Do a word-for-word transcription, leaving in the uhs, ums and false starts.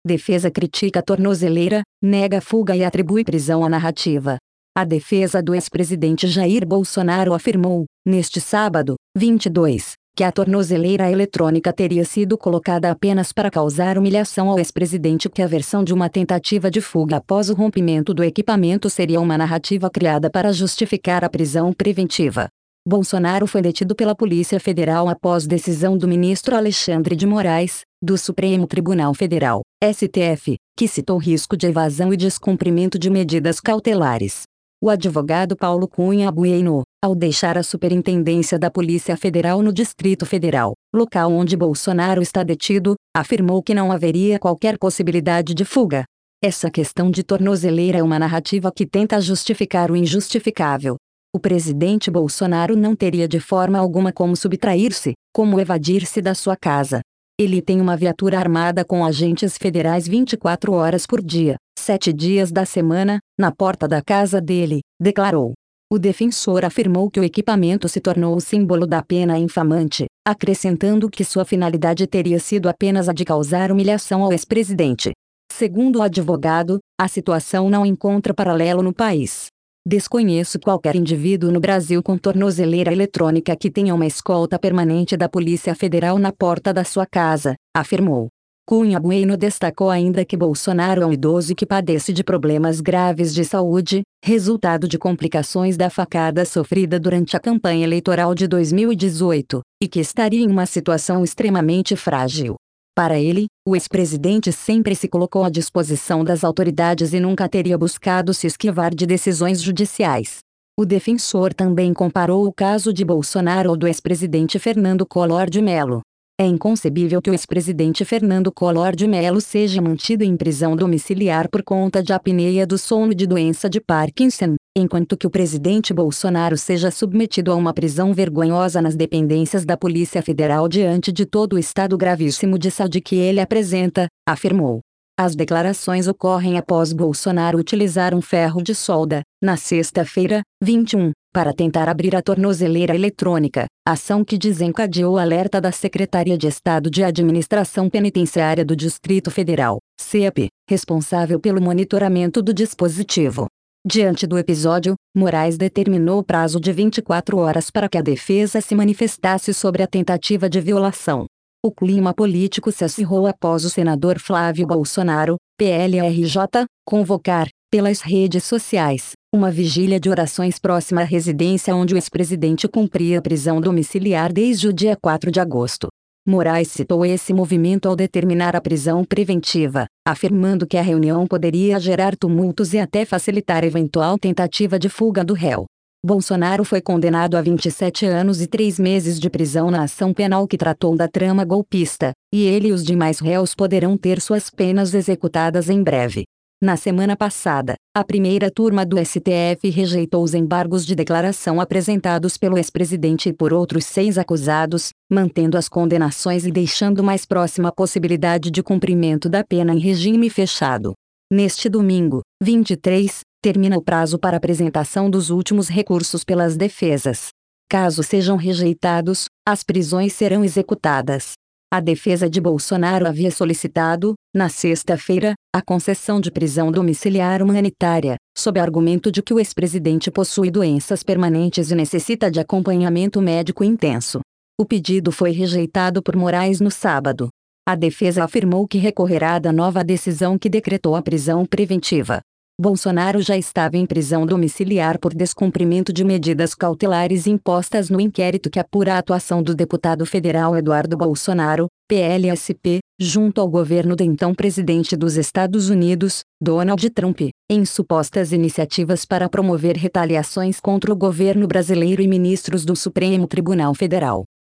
Defesa critica a tornozeleira, nega a fuga e atribui prisão à narrativa. A defesa do ex-presidente Jair Bolsonaro afirmou, neste sábado, vinte e dois, que a tornozeleira eletrônica teria sido colocada apenas para causar humilhação ao ex-presidente, que a versão de uma tentativa de fuga após o rompimento do equipamento seria uma narrativa criada para justificar a prisão preventiva. Bolsonaro foi detido pela Polícia Federal após decisão do ministro Alexandre de Moraes, do Supremo Tribunal Federal, S T F, que citou risco de evasão e descumprimento de medidas cautelares. O advogado Paulo Cunha Bueno, ao deixar a Superintendência da Polícia Federal no Distrito Federal, local onde Bolsonaro está detido, afirmou que não haveria qualquer possibilidade de fuga. Essa questão de tornozeleira é uma narrativa que tenta justificar o injustificável. O presidente Bolsonaro não teria de forma alguma como subtrair-se, como evadir-se da sua casa. Ele tem uma viatura armada com agentes federais vinte e quatro horas por dia, sete dias da semana, na porta da casa dele, declarou. O defensor afirmou que o equipamento se tornou o símbolo da pena infamante, acrescentando que sua finalidade teria sido apenas a de causar humilhação ao ex-presidente. Segundo o advogado, a situação não encontra paralelo no país. Desconheço qualquer indivíduo no Brasil com tornozeleira eletrônica que tenha uma escolta permanente da Polícia Federal na porta da sua casa, afirmou. Cunha Bueno destacou ainda que Bolsonaro é um idoso que padece de problemas graves de saúde, resultado de complicações da facada sofrida durante a campanha eleitoral de dois mil e dezoito, e que estaria em uma situação extremamente frágil. Para ele, o ex-presidente sempre se colocou à disposição das autoridades e nunca teria buscado se esquivar de decisões judiciais. O defensor também comparou o caso de Bolsonaro ao do ex-presidente Fernando Collor de Mello. É inconcebível que o ex-presidente Fernando Collor de Mello seja mantido em prisão domiciliar por conta de apneia do sono e de doença de Parkinson, enquanto que o presidente Bolsonaro seja submetido a uma prisão vergonhosa nas dependências da Polícia Federal diante de todo o estado gravíssimo de saúde que ele apresenta, afirmou. As declarações ocorrem após Bolsonaro utilizar um ferro de solda, na sexta-feira, vinte e um, para tentar abrir a tornozeleira eletrônica, ação que desencadeou o alerta da Secretaria de Estado de Administração Penitenciária do Distrito Federal, C E P, responsável pelo monitoramento do dispositivo. Diante do episódio, Moraes determinou prazo de vinte e quatro horas para que a defesa se manifestasse sobre a tentativa de violação. O clima político se acirrou após o senador Flávio Bolsonaro, P L R J, convocar, pelas redes sociais, uma vigília de orações próxima à residência onde o ex-presidente cumpria prisão domiciliar desde o dia quatro de agosto. Moraes citou esse movimento ao determinar a prisão preventiva, afirmando que a reunião poderia gerar tumultos e até facilitar eventual tentativa de fuga do réu. Bolsonaro foi condenado a vinte e sete anos e três meses de prisão na ação penal que tratou da trama golpista, e ele e os demais réus poderão ter suas penas executadas em breve. Na semana passada, a primeira turma do S T F rejeitou os embargos de declaração apresentados pelo ex-presidente e por outros seis acusados, mantendo as condenações e deixando mais próxima a possibilidade de cumprimento da pena em regime fechado. Neste domingo, vinte e três, termina o prazo para apresentação dos últimos recursos pelas defesas. Caso sejam rejeitados, as prisões serão executadas. A defesa de Bolsonaro havia solicitado, na sexta-feira, a concessão de prisão domiciliar humanitária, sob argumento de que o ex-presidente possui doenças permanentes e necessita de acompanhamento médico intenso. O pedido foi rejeitado por Moraes no sábado. A defesa afirmou que recorrerá da nova decisão que decretou a prisão preventiva. Bolsonaro já estava em prisão domiciliar por descumprimento de medidas cautelares impostas no inquérito que apura a atuação do deputado federal Eduardo Bolsonaro, P L S P, junto ao governo do então presidente dos Estados Unidos, Donald Trump, em supostas iniciativas para promover retaliações contra o governo brasileiro e ministros do Supremo Tribunal Federal.